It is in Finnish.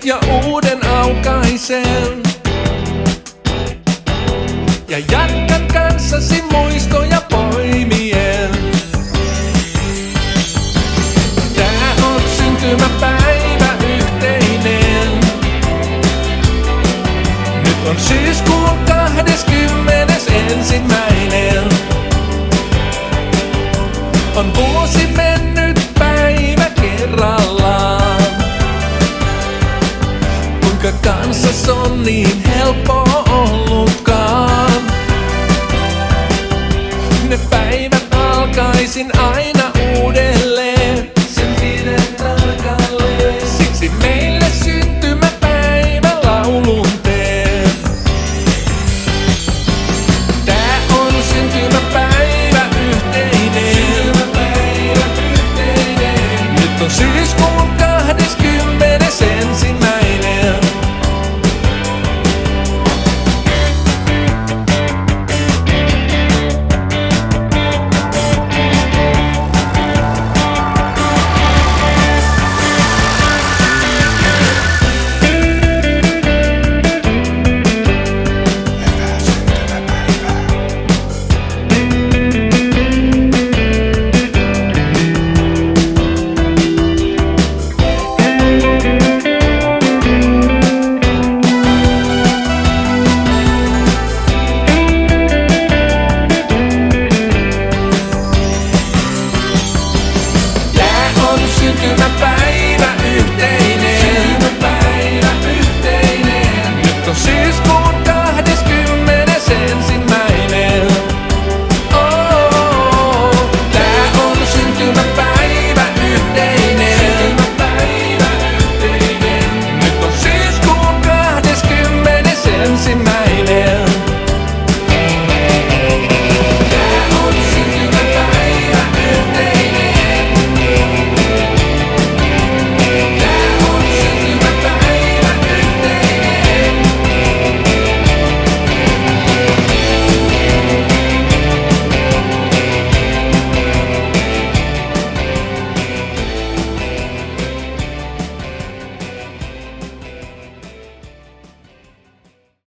ja uuden aukaisen. Ja jatkan kanssasi muistoja poimien. Tää on syntymäpäivä yhteinen. Nyt on syyskuun 21. On vuosi mennyt päivä kerrallaan. Kuinka kanssas on niin helppo ollutkaan. Ne päivät alkaisin aina